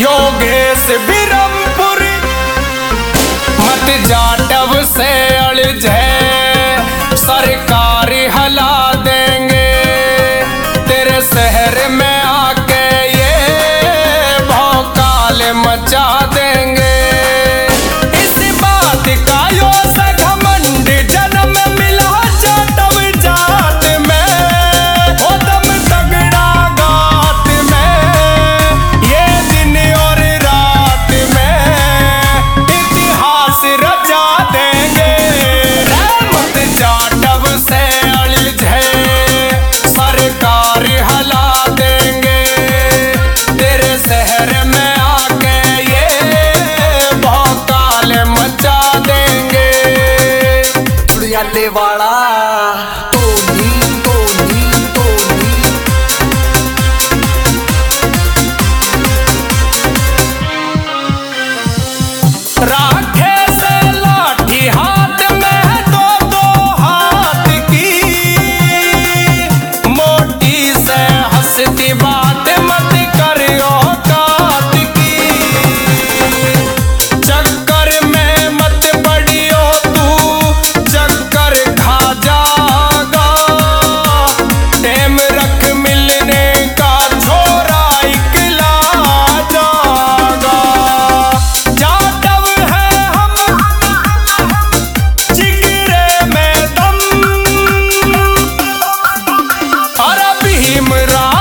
योगेश बिरमपुरी मत जाटव से अड़झे, सरकार हला देंगे तेरे शहर में आके ये भौकाल मचा देंगे। इस बात का यो से घमंड जन्म मिला जाटव जाट में, हो दम तगड़ा गात में, ये दिन और रात में इतिहास रचा देंगे। मत जाटव से अड़झे, सरकार हला देंगे तेरे शहर में आके ये भौकाल मचा देंगे। उड़ियाले वाला टोनी टोनी टोनी, राखे से लाठी हाथ में दो दो हाथ की, मोटी से हंसती बात मत करियो कात की, चक्कर में मत पड़ियो तू चक्कर खा जागा, टेम रख मिलने का छोरा इकला जागा। जाटव है हम जिगरे में दम, अरे भीमराव